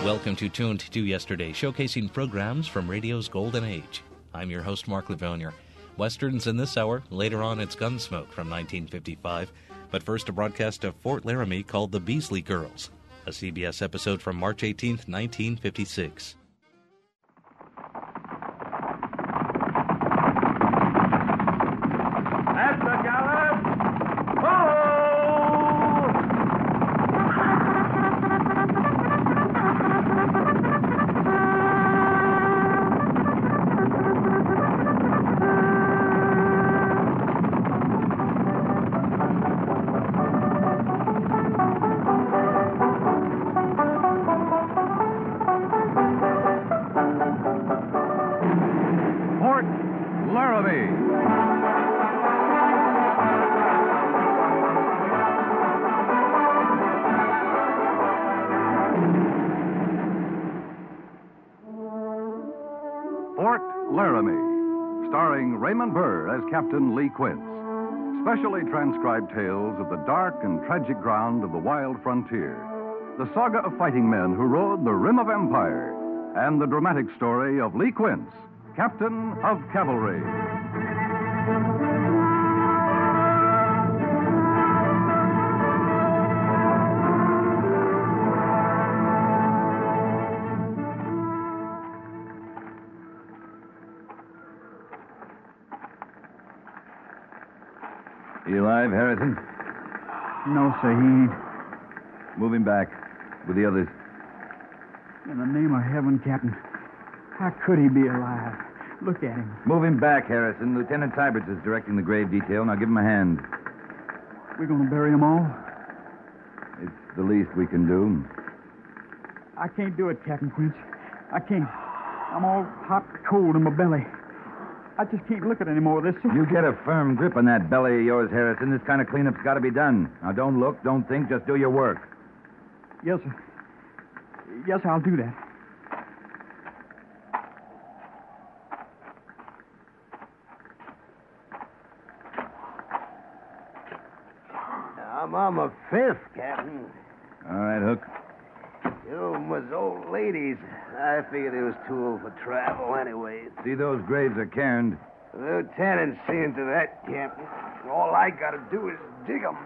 Welcome to Tuned to Yesterday, showcasing programs from radio's golden age. I'm your host, Mark Livonia. Westerns in this hour, later on it's Gunsmoke from 1955, but first a broadcast of Fort Laramie called The Beasley Girls, a CBS episode from March 18th, 1956. At the gallop! Ho! Fort Laramie. Fort Laramie, starring Raymond Burr as Captain Lee Quince. Specially transcribed tales of the dark and tragic ground of the wild frontier. The saga of fighting men who rode the rim of empire. And the dramatic story of Lee Quince, Captain of Cavalry. You alive, Harrison? No, sir, he ain't. Move him back with the others. In the name of heaven, Captain, how could he be alive? Look at him. Move him back, Harrison. Lieutenant Syberts is directing the grave detail. Now give him a hand. We're going to bury them all? It's the least we can do. I can't do it, Captain Quince. I can't. I'm all hot and cold in my belly. I just can't look at any more of this. You get a firm grip on that belly of yours, Harrison. This kind of cleanup's got to be done. Now don't look, don't think, just do your work. Yes, sir. Yes, I'll do that. I'm on my fifth, Captain. All right, Hook. You know, was old ladies. I figured they was too old for travel anyway. See, those graves are cairned. The lieutenant's seeing to that, Captain. All I gotta do is dig 'em.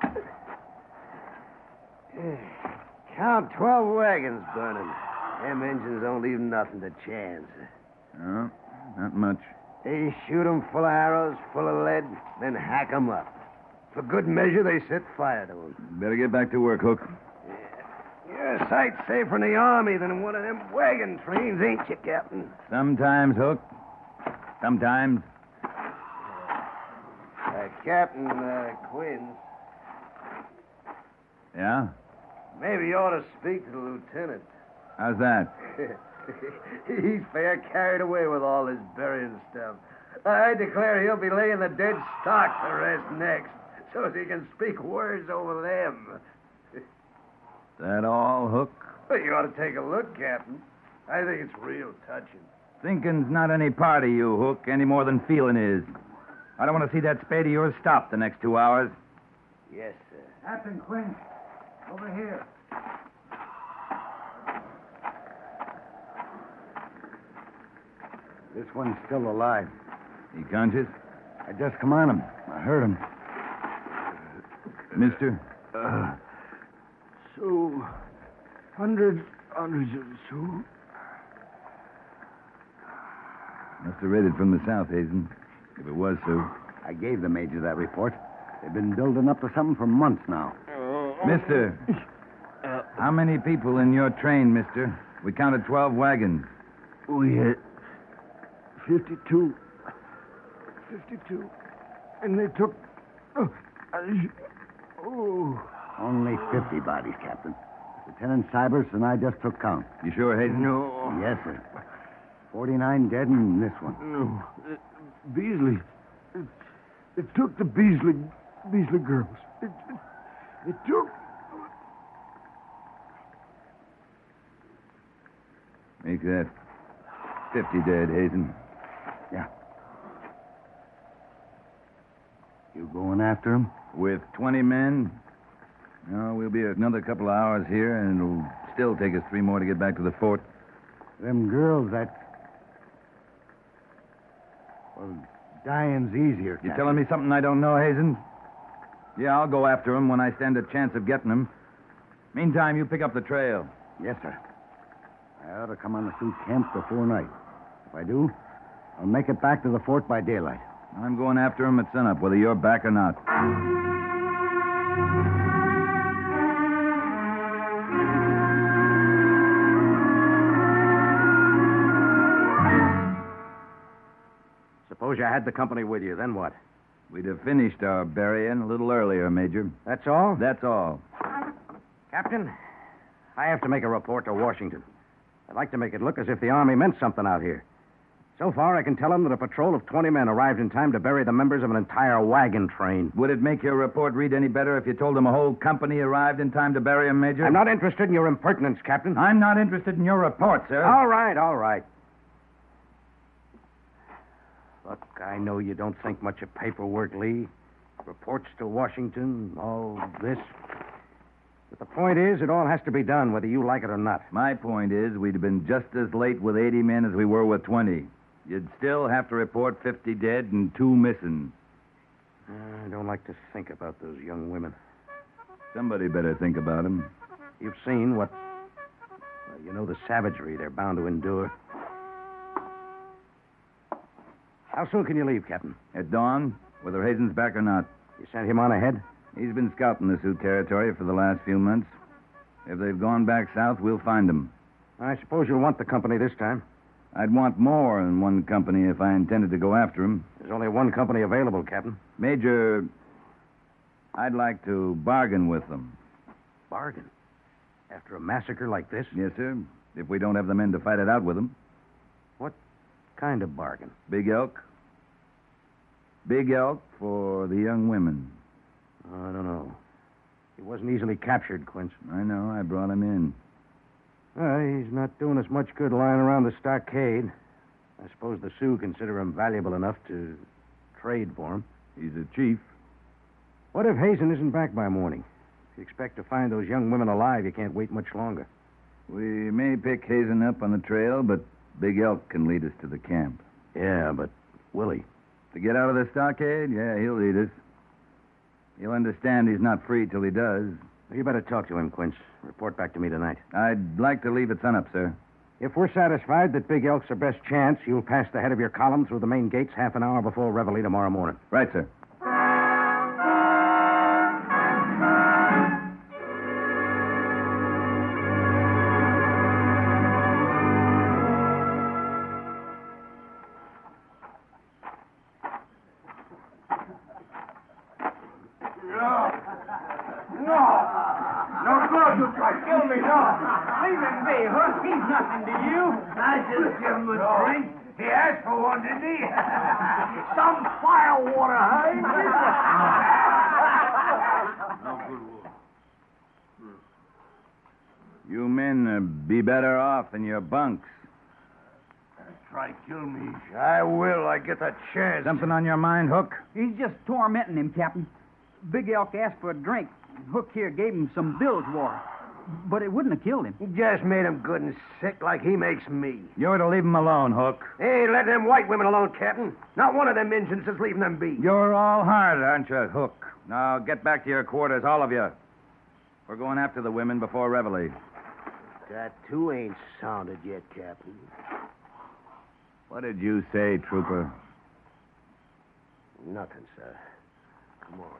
Count 12 wagons burning. Them engines don't leave nothing to chance. No, not much. They shoot 'em full of arrows, full of lead, then hack 'em up. For good measure, they set fire to 'em. Better get back to work, Hook. You're a sight safer in the army than in one of them wagon trains, ain't you, Captain? Sometimes, Hook. Sometimes. Captain Quinn, Yeah? maybe you ought to speak to the lieutenant. How's that? He's fair carried away with all this burying stuff. I declare he'll be laying the dead stock to rest next, so as he can speak words over them. That all, Hook? Well, you ought to take a look, Captain. I think it's real touching. Thinking's not any part of you, Hook, any more than feeling is. I don't want to see that spade of yours stop the next 2 hours. Yes, sir. Captain Quince, over here. This one's still alive. He conscious? I just come on him. I heard him. Mister? Sioux. Hundreds of Sioux. Must have raided from the south, Hazen. If it was so. I gave the major that report. They've been building up to something for months now. Mister, how many people in your train, mister? We counted 12 wagons. We had 52. 52. And they took... Only 50 bodies, Captain. Lieutenant Syberts and I just took count. You sure, Hazen? No. Yes, sir. 49 dead in this one. No. Beasley. It took the Beasley girls. It took... Make that 50 dead, Hazen. Yeah. You going after him? With 20 men, No, we'll be another couple of hours here, and it'll still take us 3 more to get back to the fort. Them girls, Well, dying's easier. You telling me something I don't know, Hazen? Yeah, I'll go after them when I stand a chance of getting them. Meantime, you pick up the trail. Yes, sir. I ought to come on the Sioux camp before night. If I do, I'll make it back to the fort by daylight. I'm going after them at sunup, whether you're back or not. Suppose you had the company with you, then what? We'd have finished our burying a little earlier, Major. That's all? That's all. Captain, I have to make a report to Washington. I'd like to make it look as if the Army meant something out here. So far, I can tell them that a patrol of 20 men arrived in time to bury the members of an entire wagon train. Would it make your report read any better if you told them a whole company arrived in time to bury them, Major? I'm not interested in your impertinence, Captain. I'm not interested in your report, sir. All right, all right. Look, I know you don't think much of paperwork, Lee. Reports to Washington, all this. But the point is, it all has to be done, whether you like it or not. My point is, we'd have been just as late with 80 men as we were with 20. You'd still have to report 50 dead and 2 missing. I don't like to think about those young women. Somebody better think about them. You've seen what... Well, you know the savagery they're bound to endure. How soon can you leave, Captain? At dawn, whether Hazen's back or not. You sent him on ahead? He's been scouting the Sioux territory for the last few months. If they've gone back south, we'll find them. I suppose you'll want the company this time. I'd want more than one company if I intended to go after him. There's only one company available, Captain. Major, I'd like to bargain with them. Bargain? After a massacre like this? Yes, sir. If we don't have the men to fight it out with them. What kind of bargain? Big elk. Big elk for the young women. I don't know. He wasn't easily captured, Quince. I know. I brought him in. He's not doing us much good lying around the stockade. I suppose the Sioux consider him valuable enough to trade for him. He's a chief. What if Hazen isn't back by morning? If you expect to find those young women alive, you can't wait much longer. We may pick Hazen up on the trail, but Big Elk can lead us to the camp. Yeah, but Willie... To get out of the stockade? Yeah, he'll lead us. He'll understand he's not free till he does. You better talk to him, Quince. Report back to me tonight. I'd like to leave at sunup, sir. If we're satisfied that Big Elk's our best chance, you'll pass the head of your column through the main gates half an hour before Reveille tomorrow morning. Right, sir. I just give him a drink. He asked for one, didn't he? Some firewater, You men be better off in your bunks. Try kill me. I will. I get the chance. Something on your mind, Hook? He's just tormenting him, Captain. Big Elk asked for a drink. Hook here gave him some bilge water. But it wouldn't have killed him. He just made him good and sick like he makes me. You're to leave him alone, Hook. Hey, let them white women alone, Captain. Not one of them Injuns is leaving them be. You're all hard, aren't you, Hook? Now, get back to your quarters, all of you. We're going after the women before Reveille. That too ain't sounded yet, Captain. What did you say, Trooper? Nothing, sir. Come on.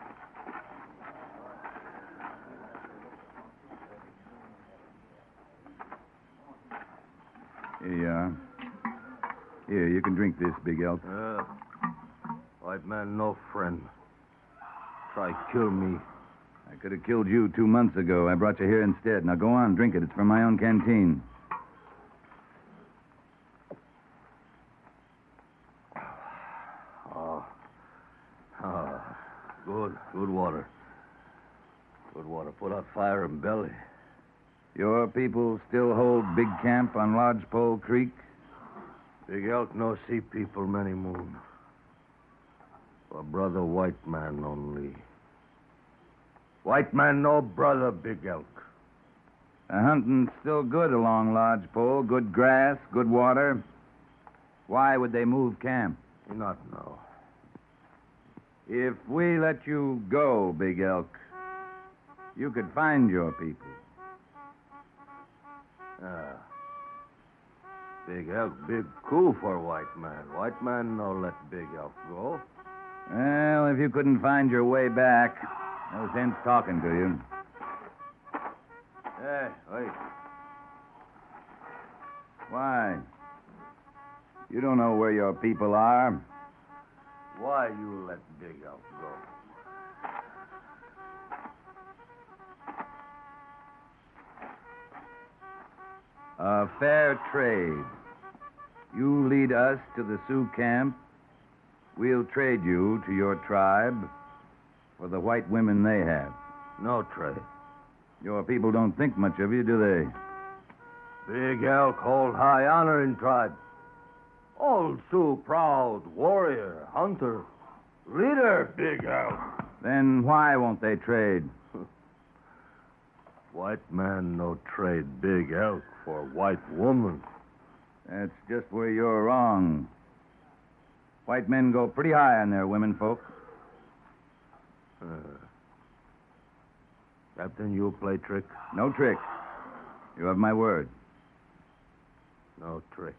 Here you are. Here, you can drink this, Big Elk. White man, no friend. Try kill me. I could have killed you 2 months ago. I brought you here instead. Now go on, drink it. It's from my own canteen. Good water. Good water. Put out fire in belly. Your people still hold big camp on Lodgepole Creek? Big Elk no see people many moon. For brother white man only. White man, no brother, Big Elk. The hunting's still good along Lodge Pole. Good grass, good water. Why would they move camp? Not know. If we let you go, Big Elk, you could find your people. Big Elk, big coup for white man. White man no let Big Elk go. Well, if you couldn't find your way back, no sense talking to you. Hey, wait. Why? You don't know where your people are. Why you let Big Elk go? A fair trade. You lead us to the Sioux camp. We'll trade you to your tribe for the white women they have. No trade. Your people don't think much of you, do they? Big Elk hold high honor in tribe. Old Sioux, proud warrior, hunter, leader, Big Elk. Then why won't they trade? White man no trade Big Elk for white woman. That's just where you're wrong. White men go pretty high on their women folk. Captain, you play trick? No trick. You have my word. No trick.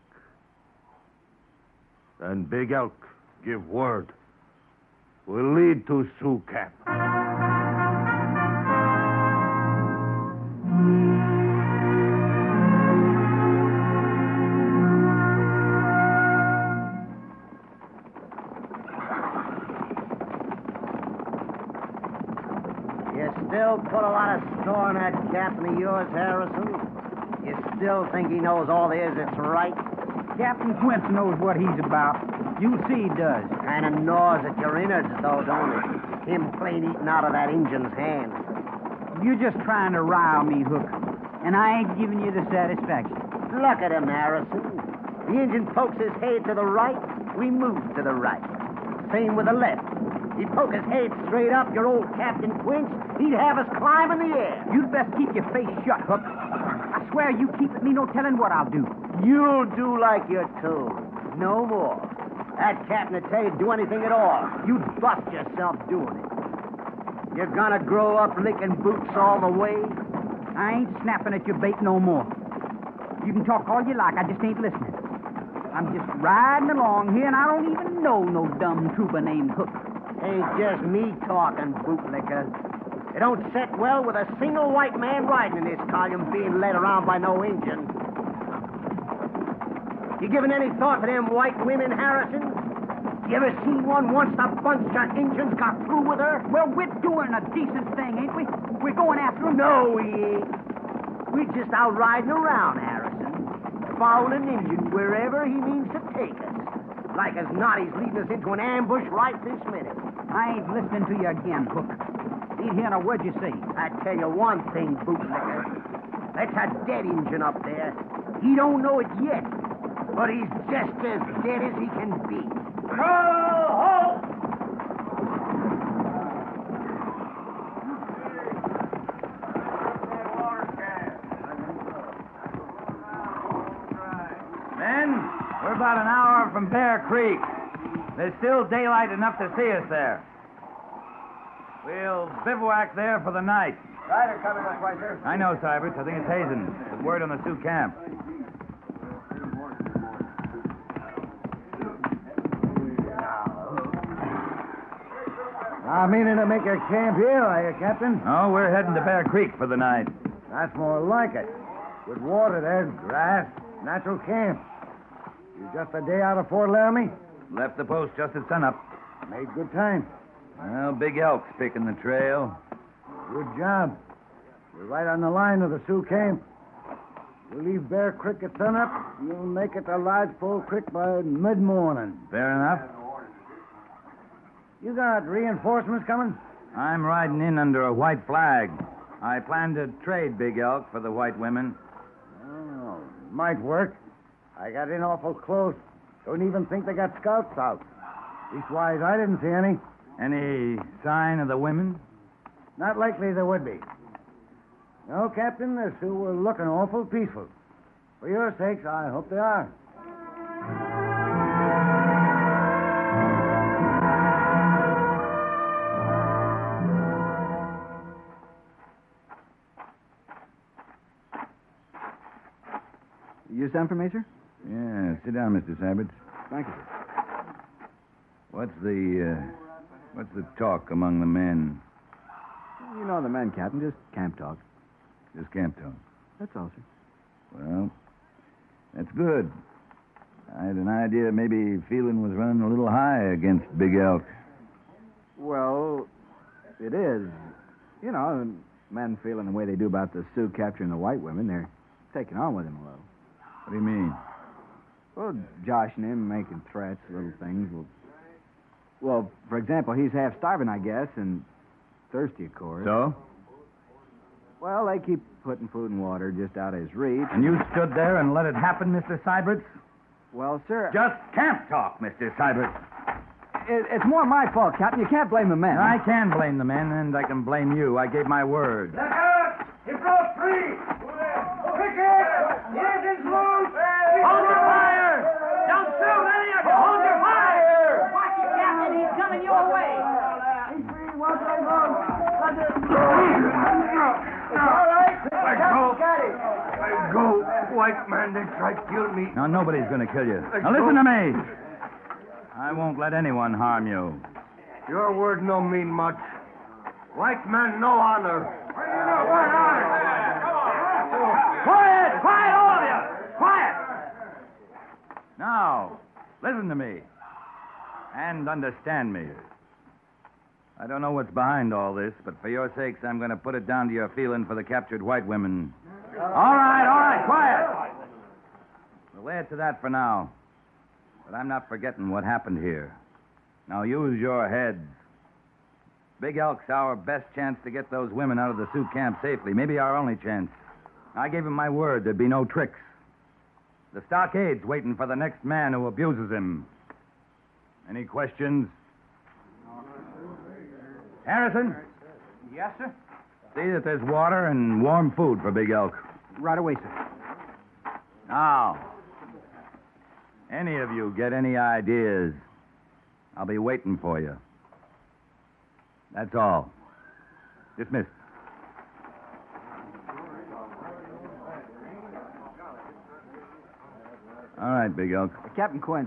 Then Big Elk, give word. We'll lead to Sioux camp. Still put a lot of store in that captain of yours, Harrison? You still think he knows all there is that's right? Captain Quince knows what he's about. You see he does. Kind of gnaws at your innards, though, don't it? Him plain eating out of that Injun's hand. You're just trying to rile me, Hook. And I ain't giving you the satisfaction. Look at him, Harrison. The Injun pokes his head to the right, we move to the right. Same with the left. He'd poke his head straight up, your old Captain Quince. He'd have us climb in the air. You'd best keep your face shut, Hook. I swear you keep at me, no telling what I'll do. You'll do like you're told. No more. That captain would tell you to do anything at all. You'd bust yourself doing it. You're gonna grow up licking boots all the way? I ain't snapping at your bait no more. You can talk all you like, I just ain't listening. I'm just riding along here, and I don't even know no dumb trouba named Hook. Ain't just me talking, bootlicker. It don't set well with a single white man riding in this column being led around by no Injun. You giving any thought to them white women, Harrison? You ever seen one once the bunch of Injuns got through with her? Well, we're doing a decent thing, ain't we? We're going after them. No, we ain't. We're just out riding around, Harrison. Following an Injun wherever he means to take us. Like as not, he's leading us into an ambush right this minute. I ain't listening to you again, Hook. Ain't hearing a word you say. I tell you one thing, bootlicker. That's a dead Injun up there. He don't know it yet, but he's just as dead as he can be. Ho! Men, we're about an hour from Bear Creek. There's still daylight enough to see us there. We'll bivouac there for the night. Ryder coming this way, sir. I know, Cybert. I think it's Hazen. With word on the Sioux camp. I'm meaning to make a camp here, are you, Captain? Oh, we're heading to Bear Creek for the night. That's more like it. Good water there, grass, natural camp. You just a day out of Fort Laramie? Left the post just at sunup. Made good time. Well, Big Elk's picking the trail. Good job. You're right on the line of the Sioux camp. We'll leave Bear Creek at sunup. You'll make it to Lodgepole Creek by mid-morning. Fair enough. You got reinforcements coming? I'm riding in under a white flag. I plan to trade Big Elk for the white women. Oh, might work. I got in awful close. Don't even think they got scouts out. Leastwise, I didn't see any. Any sign of the women? Not likely there would be. No, Captain, the Sioux were looking awful peaceful. For your sakes, I hope they are. You sent for me, sir? Yeah, sit down, Mr. Syberts. Thank you, sir. What's the talk among the men? You know the men, Captain. Just camp talk. Just camp talk. That's all, sir. Well, that's good. I had an idea maybe feeling was running a little high against Big Elk. Well, it is. You know, men feeling the way they do about the Sioux capturing the white women, they're taking on with him a little. What do you mean? Well, joshing him, making threats, little things. Well, for example, he's half starving, I guess, and thirsty, of course. So? Well, they keep putting food and water just out of his reach. And you stood there and let it happen, Mr. Syberts? Well, sir... Just camp talk, Mr. Syberts. It's more my fault, Captain. You can't blame the men. I can blame the men, and I can blame you. I gave my word. Look out! He broke free! Pickett! The engine's loose! Hold your fire! Don't shoot, any of you! Hold your fire! Watch it, Captain. He's coming your way. He's free once they go. All right. Let go. Let go. White man, they tried to kill me. Now, nobody's going to kill you. Now, listen to me. I won't let anyone harm you. Your word no mean much. White man, no honor. Quiet! Quiet, all of you! Quiet! Now, listen to me. And understand me. I don't know what's behind all this, but for your sakes, I'm going to put it down to your feeling for the captured white women. All right, quiet! We'll lay it to that for now. But I'm not forgetting what happened here. Now use your heads. Big Elk's our best chance to get those women out of the Sioux camp safely. Maybe our only chance. I gave him my word there'd be no tricks. The stockade's waiting for the next man who abuses him. Any questions? Harrison? Yes, sir? See that there's water and warm food for Big Elk. Right away, sir. Now, any of you get any ideas, I'll be waiting for you. That's all. Dismissed. All right, Big Elk. Captain Quince.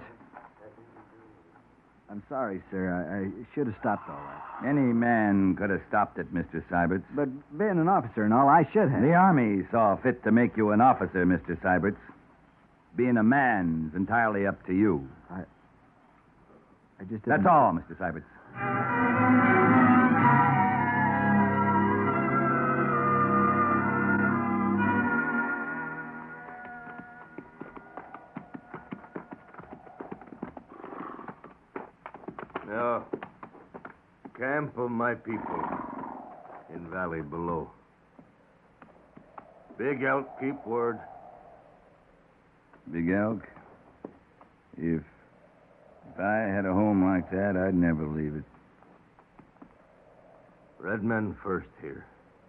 I'm sorry, sir. I should have stopped all that. Any man could have stopped it, Mr. Syberts. But being an officer and all, I should have. The Army saw fit to make you an officer, Mr. Syberts. Being a man's entirely up to you. I just didn't... That's all, Mr. Syberts. Now, camp of my people in valley below. Big Elk, keep word. Big Elk, if I had a home like that, I'd never leave it. Red men first here.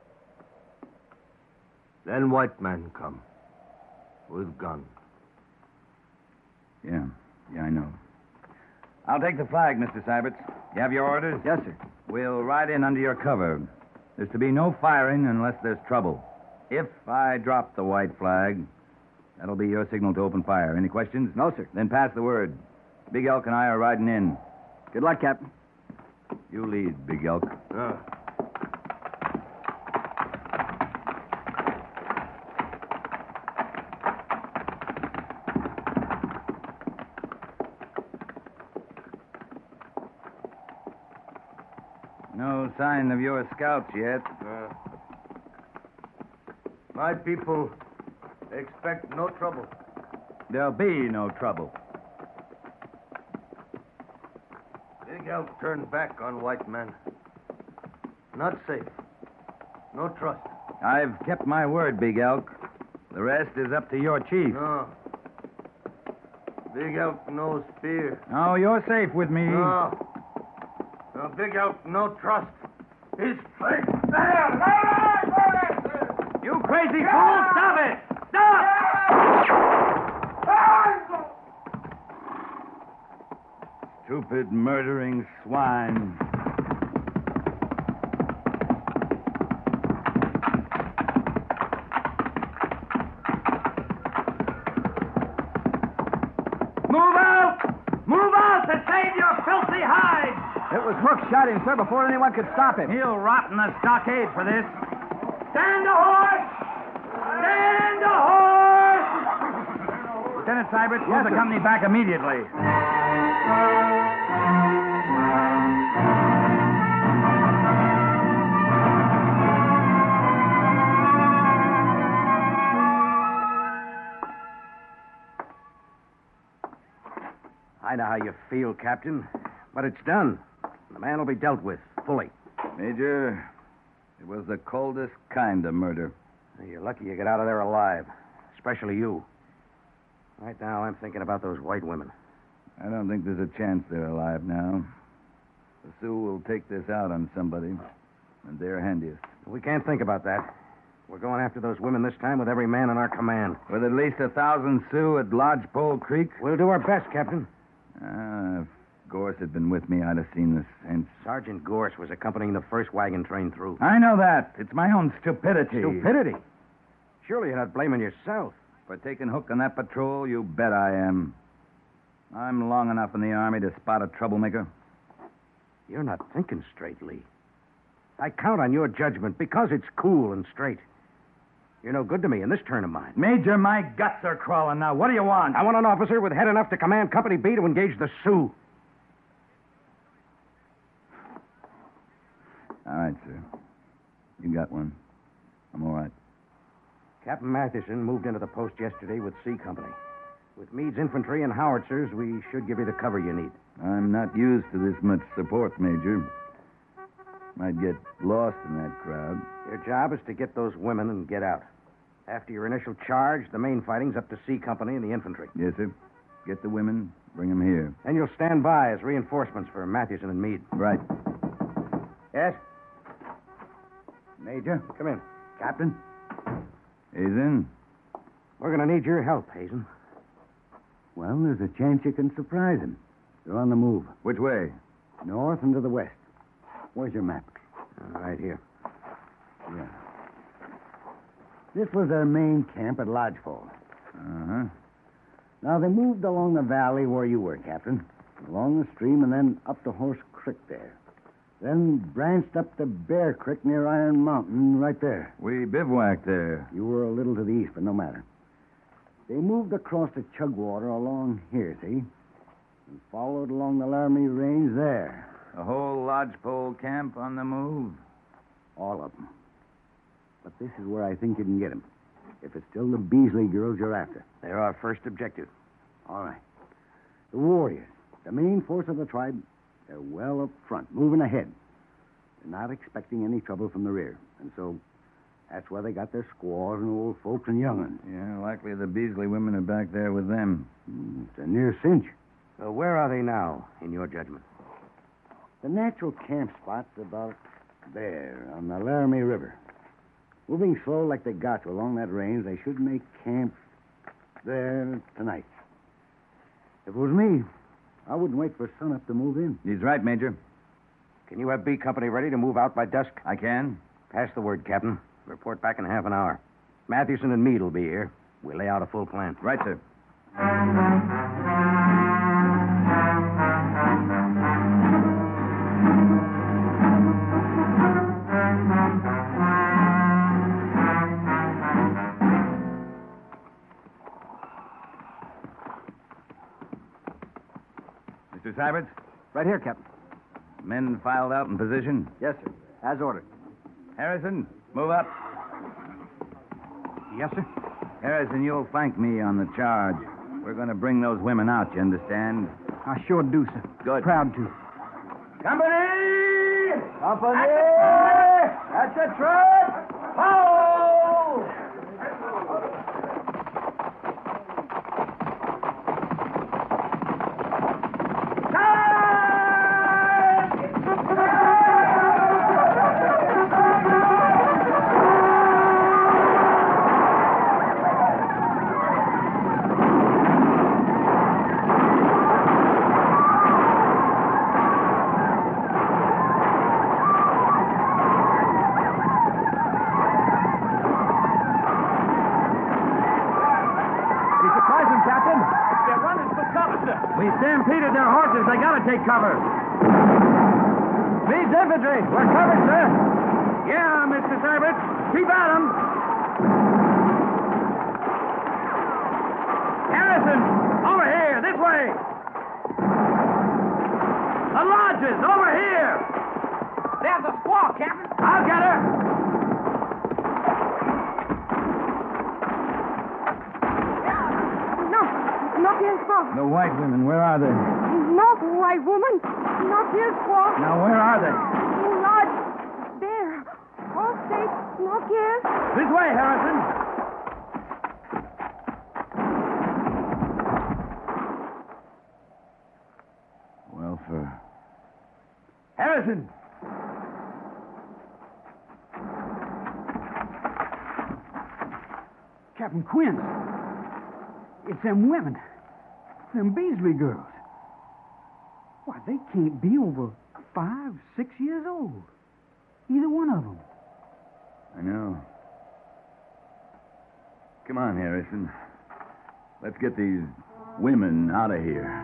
Then white men come. With gun. Yeah, I know. I'll take the flag, Mr. Syberts. You have your orders? Yes, sir. We'll ride in under your cover. There's to be no firing unless there's trouble. If I drop the white flag, that'll be your signal to open fire. Any questions? No, sir. Then pass the word. Big Elk and I are riding in. Good luck, Captain. You lead, Big Elk. No sign of your scouts yet. My people expect no trouble. There'll be no trouble. Big Elk turned back on white men. Not safe. No trust. I've kept my word, Big Elk. The rest is up to your chief. No. Big Elk knows fear. No, you're safe with me. No. No, Big Elk no trust. His faith. You crazy fool! Stop it! Stop! Stupid, murdering swine. Move out! Move out to save your filthy hide! It was Hook shot him, sir, before anyone could stop him. He'll rot in the stockade for this. Stand to horse! Stand to horse! Lieutenant Seibert, pull the company back immediately. I know how you feel, Captain, but it's done. The man will be dealt with fully. Major, it was the coldest kind of murder. You're lucky you get out of there alive, especially you. Right now, I'm thinking about those white women. I don't think there's a chance they're alive now. The Sioux will take this out on somebody, and they're handiest. We can't think about that. We're going after those women this time with every man in our command. With at least 1,000 Sioux at Lodgepole Creek? We'll do our best, Captain. If Gorse had been with me, I'd have seen this hence. Sergeant Gorse was accompanying the first wagon train through. I know that. It's my own stupidity. Stupidity? Surely you're not blaming yourself. For taking Hook on that patrol, you bet I am. I'm long enough in the Army to spot a troublemaker. You're not thinking straight, Lee. I count on your judgment because it's cool and straight. You're no good to me in this turn of mine. Major, my guts are crawling now. What do you want? I want an officer with head enough to command Company B to engage the Sioux. All right, sir. You got one. I'm all right. Captain Matheson moved into the post yesterday with C Company. With Meade's infantry and howitzers, we should give you the cover you need. I'm not used to this much support, Major. Might get lost in that crowd. Your job is to get those women and get out. After your initial charge, the main fighting's up to C Company and the infantry. Yes, sir. Get the women, bring them here. And you'll stand by as reinforcements for Matheson and Meade. Right. Yes? Major? Come in. Captain? Hazen? We're going to need your help, Hazen. Well, there's a chance you can surprise him. They're on the move. Which way? North and to the west. Where's your map? Right here. Yeah. This was their main camp at Lodgepole. Uh-huh. Now, they moved along the valley where you were, Captain. Along the stream and then up to Horse Creek there. Then branched up to Bear Creek near Iron Mountain right there. We bivouacked there. You were a little to the east, but no matter. They moved across the Chugwater along here, see? And followed along the Laramie Range there. A whole lodgepole camp on the move? All of them. But this is where I think you can get them. If it's still the Beasley girls you're after. They're our first objective. All right. The warriors, the main force of the tribe, they're well up front, moving ahead. They're not expecting any trouble from the rear. And so that's why they got their squaws and old folks and young'uns. Yeah, likely the Beasley women are back there with them. It's a near cinch. So where are they now, in your judgment? The natural camp spot's about there, on the Laramie River. Moving slow like they got to along that range, they should make camp there tonight. If it was me, I wouldn't wait for sunup to move in. He's right, Major. Can you have B Company ready to move out by dusk? I can. Pass the word, Captain. Report back in half an hour. Matheson and Meade will be here. We'll lay out a full plan. Right, sir. Mr. Syberts? Right here, Captain. Men filed out in position? Yes, sir. As ordered. Harrison, move up. Yes, sir. Harrison, you'll thank me on the charge. We're going to bring those women out, you understand? I sure do, sir. Good. Proud to. Company! Company! At the trot! Ho! Time! We stampeded their horses. They gotta take cover. Leeds infantry. We're covered, sir. Yeah, Mr. Serbert. Keep at 'em. Harrison, over here, this way. The lodges, over here. There's a squaw, Captain. I'll get her. Not his fault. The white women, where are they? Not white woman. Not his fault. Now, where are they? Lodge. There. All safe. Not his. This way, Harrison. Well, for Harrison. Captain Quinn. It's them women. Them Beasley girls. Why, they can't be over 5, 6 years old. Either one of them. I know. Come on, Harrison. Let's get these women out of here.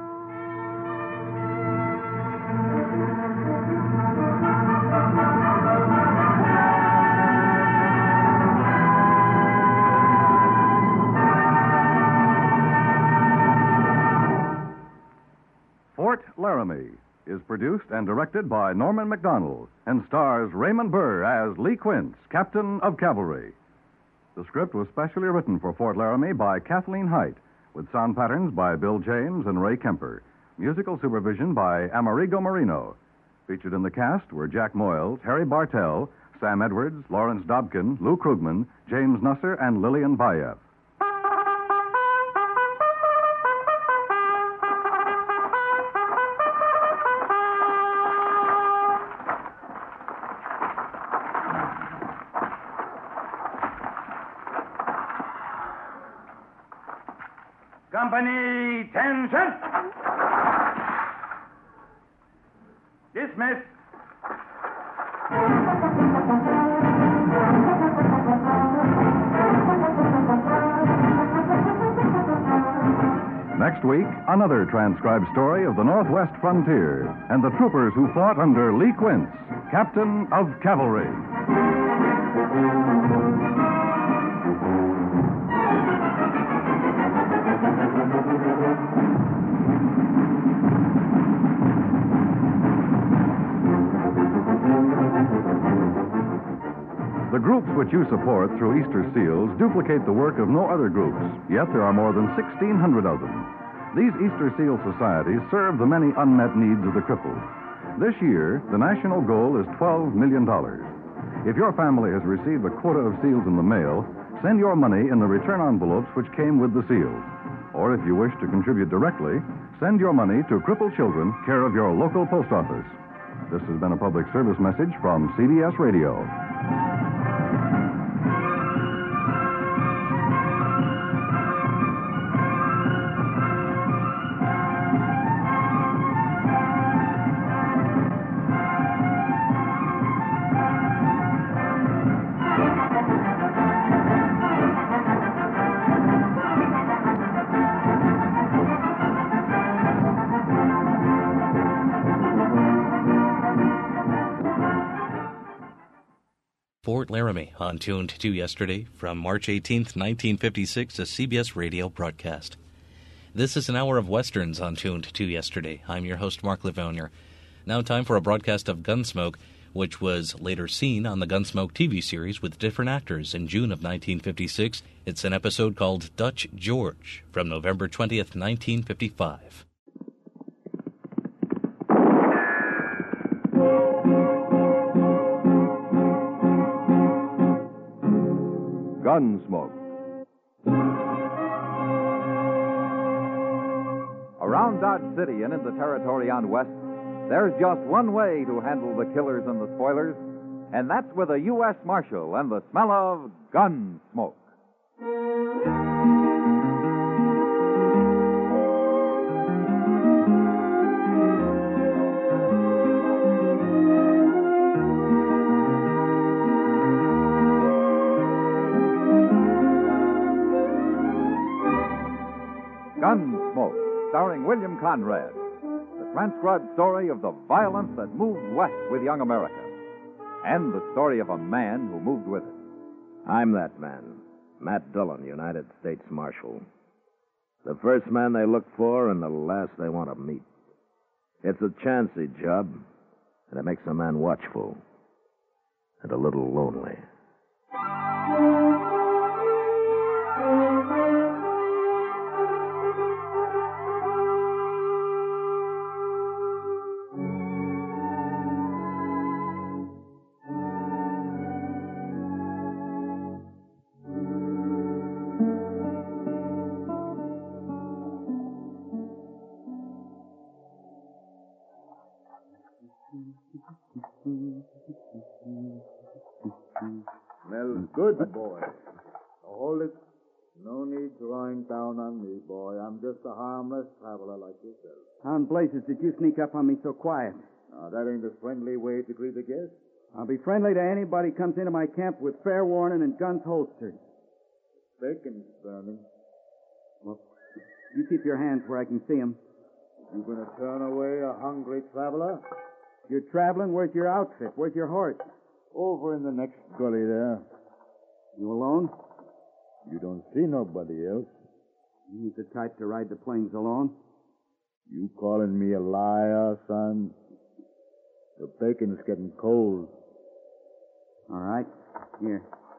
Fort Laramie is produced and directed by Norman MacDonald and stars Raymond Burr as Lee Quince, Captain of Cavalry. The script was specially written for Fort Laramie by Kathleen Height, with sound patterns by Bill James and Ray Kemper. Musical supervision by Amerigo Marino. Featured in the cast were Jack Moyles, Harry Bartell, Sam Edwards, Lawrence Dobkin, Lou Krugman, James Nusser, and Lillian Bayev. Company, attention. Dismiss. Next week, another transcribed story of the Northwest frontier and the troopers who fought under Lee Quince, Captain of Cavalry. The groups which you support through Easter Seals duplicate the work of no other groups, yet there are more than 1,600 of them. These Easter Seal societies serve the many unmet needs of the crippled. This year, the national goal is $12 million. If your family has received a quota of seals in the mail, send your money in the return envelopes which came with the seals. Or if you wish to contribute directly, send your money to Crippled Children, care of your local post office. This has been a public service message from CBS Radio. Fort Laramie on Tuned to yesterday from March 18th, 1956, a CBS radio broadcast. This is an hour of westerns on Tuned to yesterday. I'm your host, Mark Livounier. Now time for a broadcast of Gunsmoke, which was later seen on the Gunsmoke TV series with different actors in June of 1956. It's an episode called Dutch George from November 20th, 1955. Gunsmoke. Around Dodge City and in the territory on West, there's just one way to handle the killers and the spoilers, and that's with a U.S. Marshal and the smell of Gunsmoke. Gunsmoke, starring William Sam Conrad, the transcribed story of the violence that moved west with young America, and the story of a man who moved with it. I'm that man, Matt Dillon, United States Marshal. The first man they look for and the last they want to meet. It's a chancy job, and it makes a man watchful and a little lonely. Smells good, boy. Hold it. No need drawing down on me, boy. I'm just a harmless traveler like yourself. How in blazes did you sneak up on me so quiet? Now, that ain't a friendly way to greet a guest. I'll be friendly to anybody comes into my camp with fair warning and guns holstered. Bacon's burning. Well, you keep your hands where I can see 'em. You gonna turn away a hungry traveler? You're traveling? Where's your outfit? Where's your horse? Over in the next gully there. You alone? You don't see nobody else. You ain't the type to ride the plains alone. You calling me a liar, son? The bacon's getting cold. All right. Here.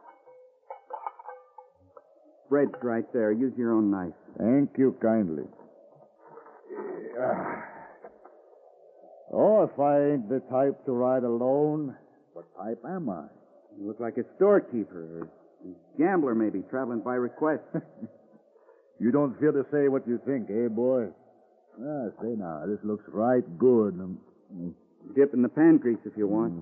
Bread's right there. Use your own knife. Thank you kindly. Oh, if I ain't the type to ride alone, what type am I? You look like a storekeeper or a gambler, maybe, traveling by request. You don't fear to say what you think, eh, boy? Say now, this looks right good. Dip in the pan grease if you want.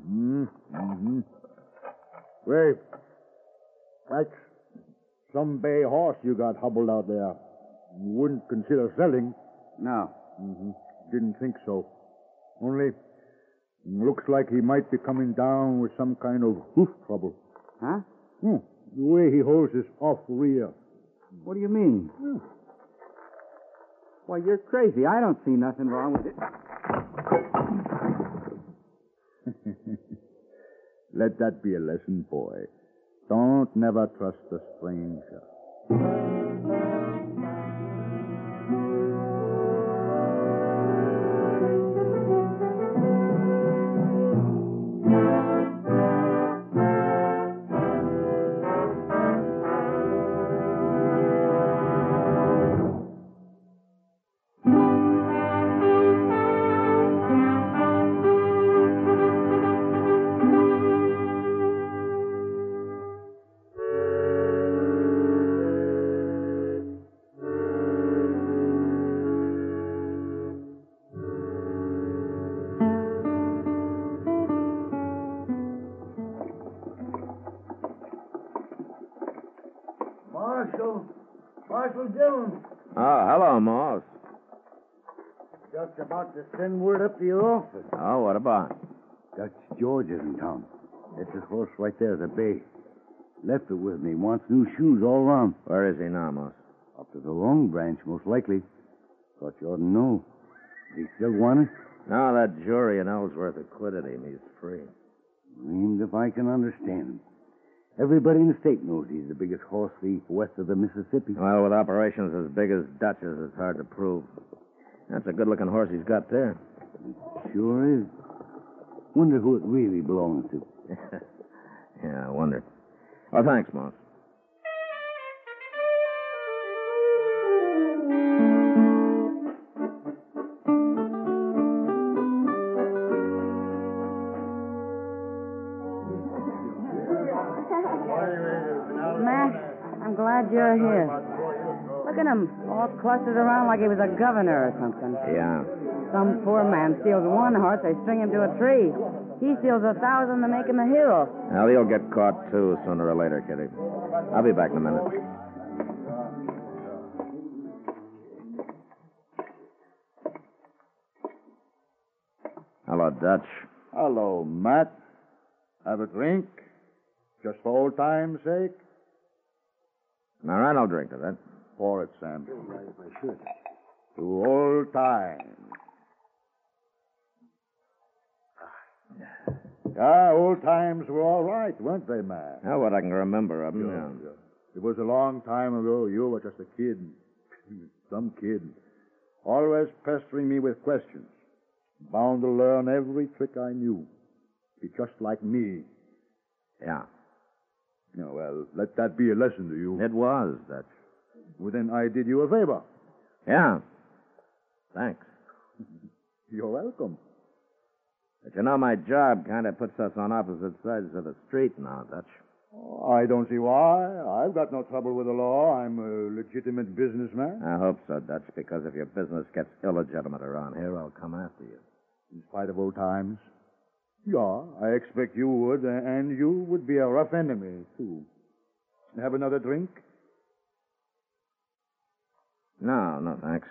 Wait. That's some bay horse you got hobbled out there. You wouldn't consider selling. No. Didn't think so. Only, looks like he might be coming down with some kind of hoof trouble. Huh? The way he holds his off rear. What do you mean? Why, you're crazy. I don't see nothing wrong with it. Let that be a lesson, boy. Don't never trust a stranger. Marshal Dillon. Oh, hello, Moss. Just about to send word up to your office. Oh, what about? Dutch George is in town. That's his horse right there at the bay. Left it with me. Wants new shoes all around. Where is he now, Moss? Up to the Long Branch, most likely. Thought you ought to know. Does he still want it? No, that jury in Ellsworth acquitted him. He's free. Blamed if I can understand him. Everybody in the state knows he's the biggest horse thief west of the Mississippi. Well, with operations as big as Dutch's, it's hard to prove. That's a good-looking horse he's got there. It sure is. Wonder who it really belongs to. Yeah, I wonder. Oh, thanks, Moss. Mac, I'm glad you're here. Look at him, all clustered around like he was a governor or something. Yeah. Some poor man steals one horse, they string him to a tree. He steals 1,000 to make him a hero. Well, he'll get caught, too, sooner or later, Kitty. I'll be back in a minute. Hello, Dutch. Hello, Matt. Have a drink? Just for old time's sake? All right, I'll drink to that. Pour it, Sam. to old times. Old times were all right, weren't they, man? Now, what I can remember of them. Yeah. It was a long time ago. You were just a kid. Some kid. Always pestering me with questions. Bound to learn every trick I knew. Be just like me. Yeah. Well, let that be a lesson to you. It was, Dutch. Well, then I did you a favor. Yeah. Thanks. You're welcome. But you know, my job kind of puts us on opposite sides of the street now, Dutch. I don't see why. I've got no trouble with the law. I'm a legitimate businessman. I hope so, Dutch, because if your business gets illegitimate around here, I'll come after you. In spite of old times? Yeah, I expect you would, and you would be a rough enemy, too. Have another drink? No, thanks.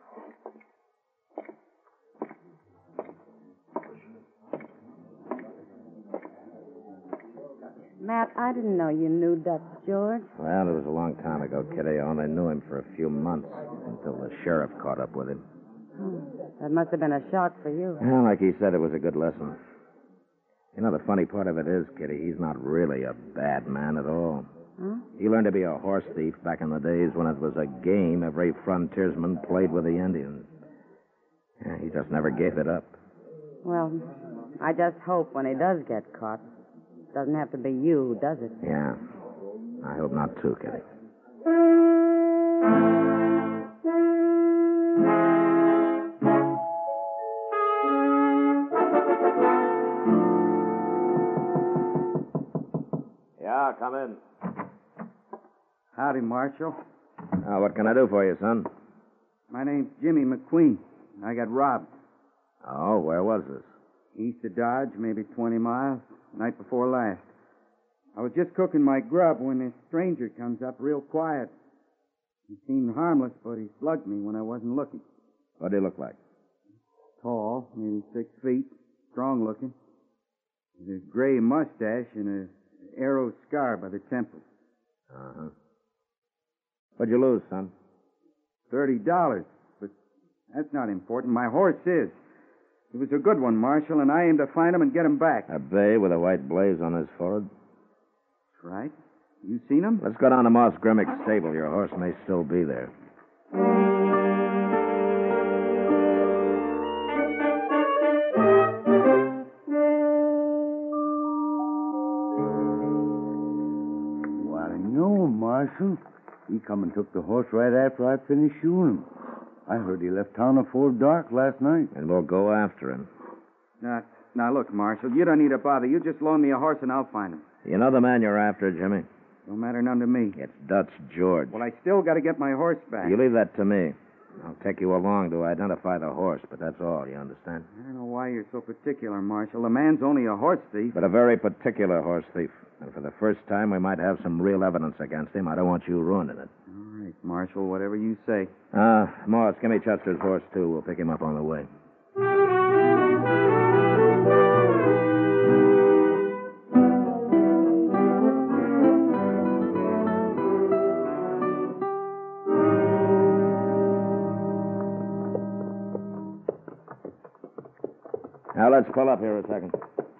Matt, I didn't know you knew Dutch George. Well, it was a long time ago, Kitty. I only knew him for a few months until the sheriff caught up with him. That must have been a shock for you. Well, like he said, it was a good lesson. You know, the funny part of it is, Kitty, he's not really a bad man at all. Huh? He learned to be a horse thief back in the days when it was a game every frontiersman played with the Indians. Yeah, he just never gave it up. Well, I just hope when he does get caught, it doesn't have to be you who does it. Yeah. I hope not, too, Kitty. Yeah, come in. Howdy, Marshal. What can I do for you, son? My name's Jimmy McQueen. I got robbed. Oh, where was this? East of Dodge, maybe 20 miles. Night before last. I was just cooking my grub when this stranger comes up real quiet. He seemed harmless, but he slugged me when I wasn't looking. What did he look like? Tall, maybe 6 feet, strong looking. With a gray mustache and an arrow scar by the temple. Uh-huh. What'd you lose, son? $30, but that's not important. My horse is. It was a good one, Marshal, and I aim to find him and get him back. A bay with a white blaze on his forehead? That's right. You seen him? Let's go down to Moss Grimmick's stable. Your horse may still be there. Why, no, Marshal. He come and took the horse right after I finished shooting him. I heard he left town before dark last night. And we'll go after him. Now, look, Marshal, you don't need to bother. You just loan me a horse and I'll find him. You know the man you're after, Jimmy? Don't matter none to me. It's Dutch George. Well, I still got to get my horse back. You leave that to me. I'll take you along to identify the horse, but that's all, you understand? I don't know why you're so particular, Marshal. The man's only a horse thief. But a very particular horse thief. And for the first time, we might have some real evidence against him. I don't want you ruining it. All right, Marshal, whatever you say. Morris, give me Chester's horse, too. We'll pick him up on the way. Now, let's pull up here a second.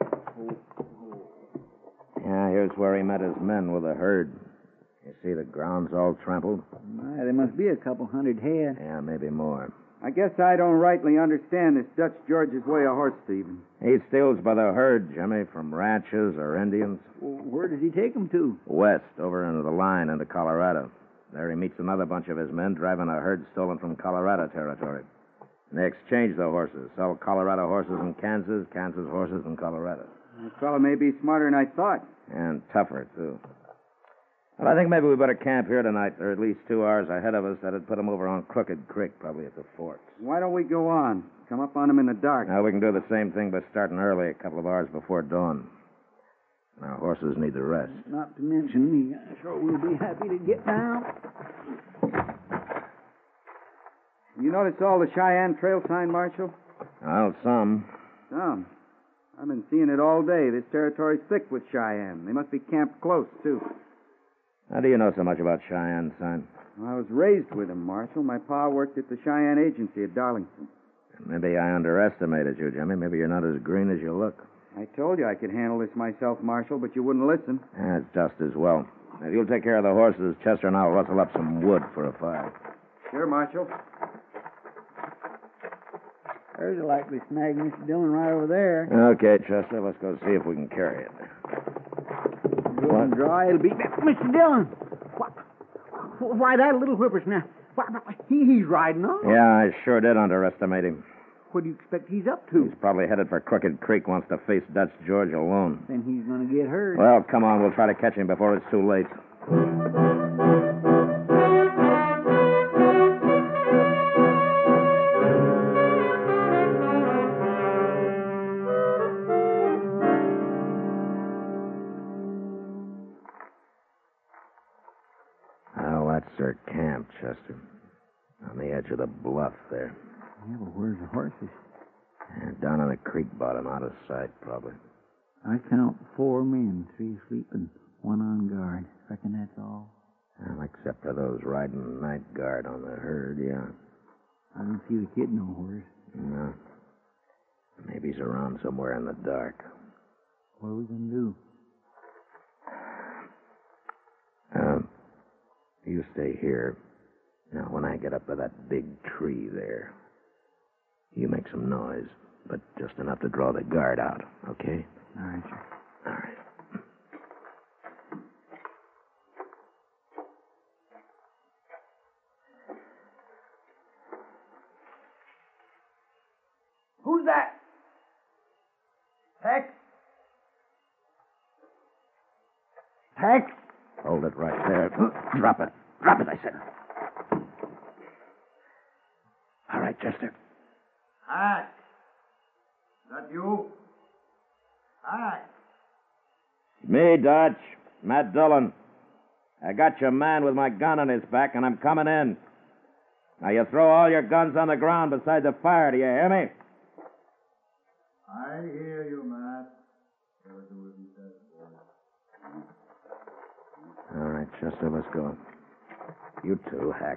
Yeah, here's where he met his men with a herd. You see the ground's all trampled? My, there must be a couple hundred head. Yeah, maybe more. I guess I don't rightly understand this Dutch George's way of horse thieving. He steals by the herd, Jimmy, from ranches or Indians. Well, where does he take them to? West, over into the line into Colorado. There he meets another bunch of his men driving a herd stolen from Colorado territory. And they exchange the horses, sell Colorado horses in Kansas, Kansas horses in Colorado. That fellow may be smarter than I thought. And tougher, too. Well, I think maybe we better camp here tonight. They're at least 2 hours ahead of us. That'd put them over on Crooked Creek, probably at the forts. Why don't we go on? Come up on them in the dark. Now, we can do the same thing by starting early, a couple of hours before dawn. Our horses need the rest. Not to mention me. I'm sure we'll be happy to get down. You notice all the Cheyenne Trail sign, Marshal? Well, some. Some. I've been seeing it all day. This territory's thick with Cheyenne. They must be camped close, too. How do you know so much about Cheyenne, son? Well, I was raised with him, Marshal. My pa worked at the Cheyenne Agency at Darlington. Maybe I underestimated you, Jimmy. Maybe you're not as green as you look. I told you I could handle this myself, Marshal, but you wouldn't listen. That's just as well. If you'll take care of the horses, Chester and I'll rustle up some wood for a fire. Sure, Marshal. There's a likely snag, Mr. Dillon, right over there. Okay, Chester, let's go see if we can carry it. Good and dry, it'll be... Mr. Dillon! Why, that little whippersnapper. He's riding on. Yeah, I sure did underestimate him. What do you expect he's up to? He's probably headed for Crooked Creek, wants to face Dutch George alone. Then he's going to get hurt. Well, come on, we'll try to catch him before it's too late. Well, that's their camp, Chester. On the edge of the bluff there. Yeah, but where's the horses? Down on the creek bottom, out of sight, probably. I count 4 men, 3 sleeping, 1 on guard. Reckon that's all? Well, except for those riding night guard on the herd, yeah. I don't see the kid nowhere. No. Maybe he's around somewhere in the dark. What are we going to do? You stay here. Now, when I get up to that big tree there, you make some noise, but just enough to draw the guard out, okay? All right, sir. All right. Who's that? Heck? Heck? Hold it right there. Drop it. Drop it, I said. All right, Chester. Hi. That you? Hi. Me, Dutch. Matt Dillon. I got your man with my gun on his back, and I'm coming in. Now, you throw all your guns on the ground beside the fire, do you hear me? I hear you, Matt. All right, Chester, let's go. You too, Hack.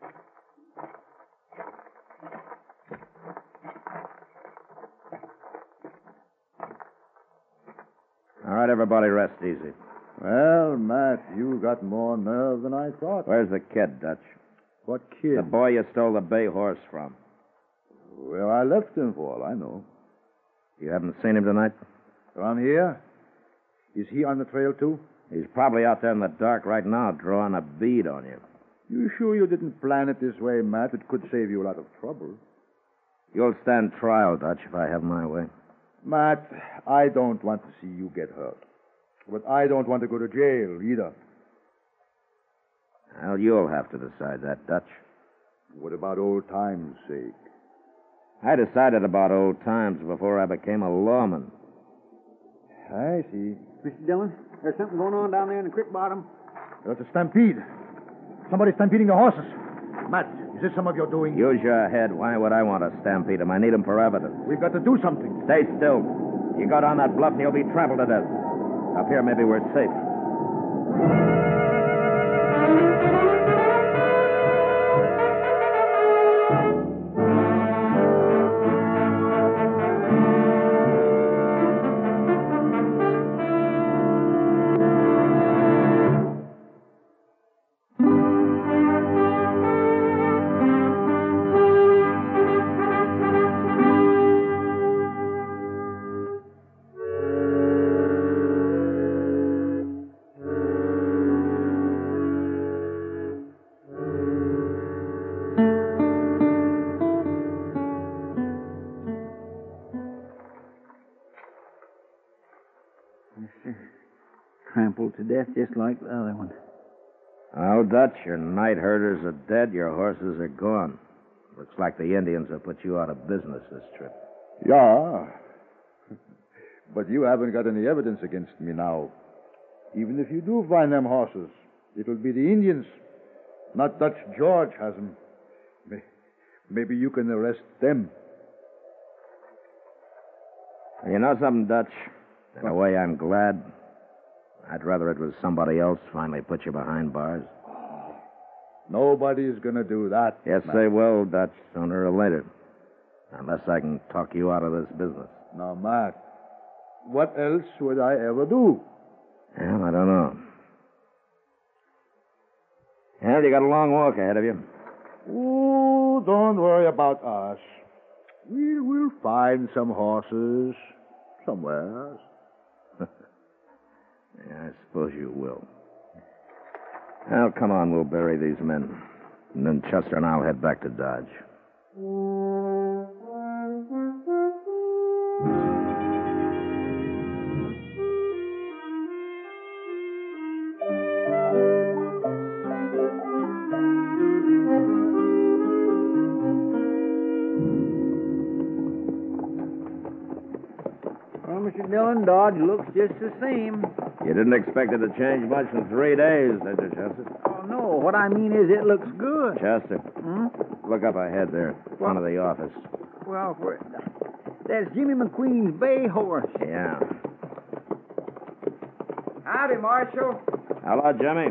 All right, everybody, rest easy. Well, Matt, you got more nerve than I thought. Where's the kid, Dutch? What kid? The boy you stole the bay horse from. Well, I left him for all I know. You haven't seen him tonight? Around here? Is he on the trail, too? He's probably out there in the dark right now, drawing a bead on you. You sure you didn't plan it this way, Matt? It could save you a lot of trouble. You'll stand trial, Dutch, if I have my way. Matt, I don't want to see you get hurt. But I don't want to go to jail, either. Well, you'll have to decide that, Dutch. What about old times' sake? I decided about old times before I became a lawman. I see. Mr. Dillon, there's something going on down there in the creek bottom. There's a stampede. Somebody's stampeding the horses. Matt, is this some of your doing? Use your head. Why would I want to stampede them? I need them for evidence. We've got to do something. Stay still. You go down that bluff and you'll be trampled to death. Up here, maybe we're safe. Trampled to death just like the other one. Well, Dutch, your night herders are dead, your horses are gone. Looks like the Indians have put you out of business this trip. Yeah. But you haven't got any evidence against me now. Even if you do find them horses, it'll be the Indians. Not Dutch George has them. Maybe you can arrest them. You know something, Dutch? In a way, I'm glad. I'd rather it was somebody else finally put you behind bars. Nobody's going to do that. Yes, Mac. they will, Dutch, sooner or later. Unless I can talk you out of this business. Now, Mac, what else would I ever do? Well, I don't know. Well, you got a long walk ahead of you. Oh, don't worry about us. We'll find some horses somewhere. Yeah, I suppose you will. Well, come on, we'll bury these men. And then Chester and I'll head back to Dodge. Well, Mr. Dillon, Dodge looks just the same. You didn't expect it to change much in 3 days, did you, Chester? Oh, no. What I mean is it looks good. Chester, look up ahead there, in front of the office. Well, that's Jimmy McQueen's bay horse. Yeah. Howdy, Marshal. Hello, Jimmy.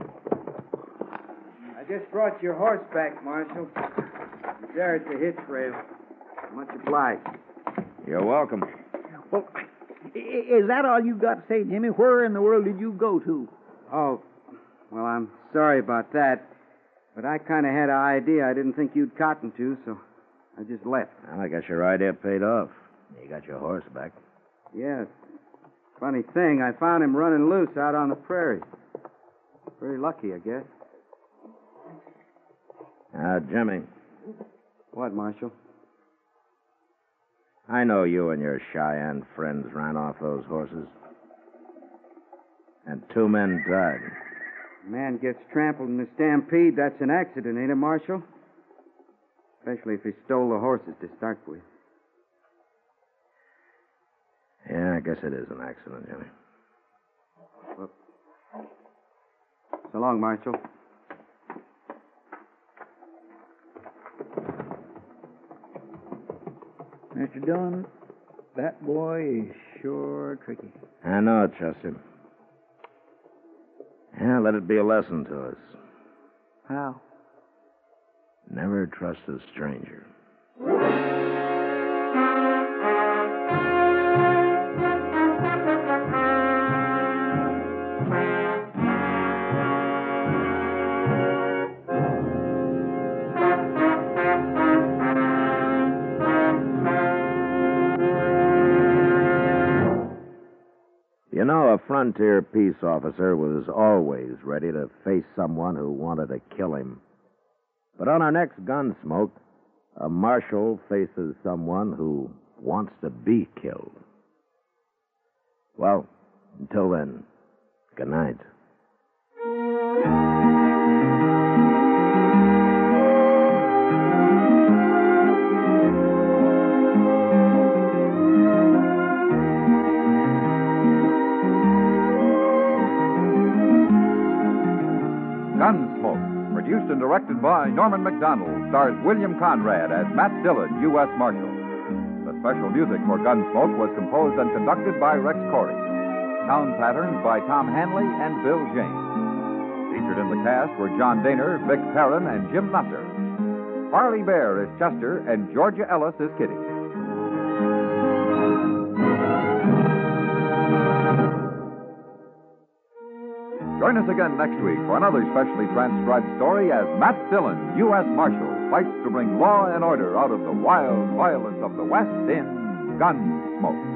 I just brought your horse back, Marshal. He's there at the hitch rail. Much obliged. You're welcome. Well, is that all you got to say, Jimmy? Where in the world did you go to? Oh, well, I'm sorry about that. But I kind of had an idea I didn't think you'd cotton to, so I just left. Well, I guess your idea paid off. You got your horse back. Yeah. Funny thing, I found him running loose out on the prairie. Very lucky, I guess. Jimmy. What, Marshal? I know you and your Cheyenne friends ran off those horses. And 2 men died. A man gets trampled in a stampede, that's an accident, ain't it, Marshal? Especially if he stole the horses to start with. Yeah, I guess it is an accident, Jimmy. Well, so long, Marshal. Mr. Dillon, that boy is sure tricky. I know it, Chester. Yeah, let it be a lesson to us. How? Never trust a stranger. You know, a frontier peace officer was always ready to face someone who wanted to kill him. But on our next Gunsmoke, a marshal faces someone who wants to be killed. Well, until then, good night. Gunsmoke, produced and directed by Norman McDonald, stars William Conrad as Matt Dillon, U.S. Marshal. The special music for Gunsmoke was composed and conducted by Rex Corey. Sound patterns by Tom Hanley and Bill James. Featured in the cast were John Daner, Vic Perrin, and Jim Nusser. Harley Bear is Chester, and Georgia Ellis is Kitty. Join us again next week for another specially transcribed story as Matt Dillon, U.S. Marshal, fights to bring law and order out of the wild violence of the West in Gunsmoke.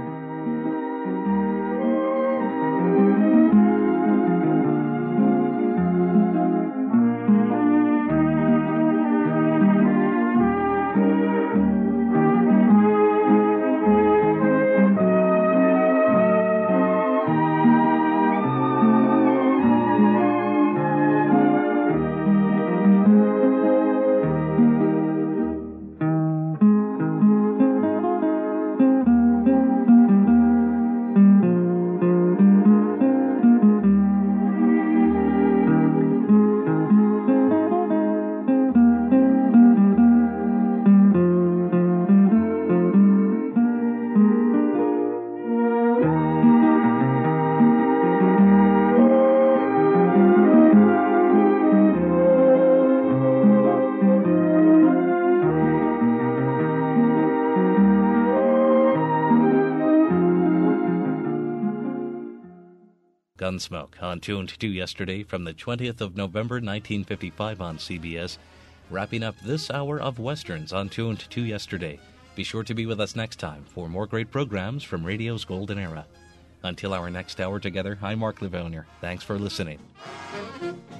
Gunsmoke on Tuned to Yesterday from the 20th of November 1955 on CBS, wrapping up this hour of Westerns on Tuned to Yesterday. Be sure to be with us next time for more great programs from radio's golden era. Until our next hour together, I'm Mark Livonia. Thanks for listening.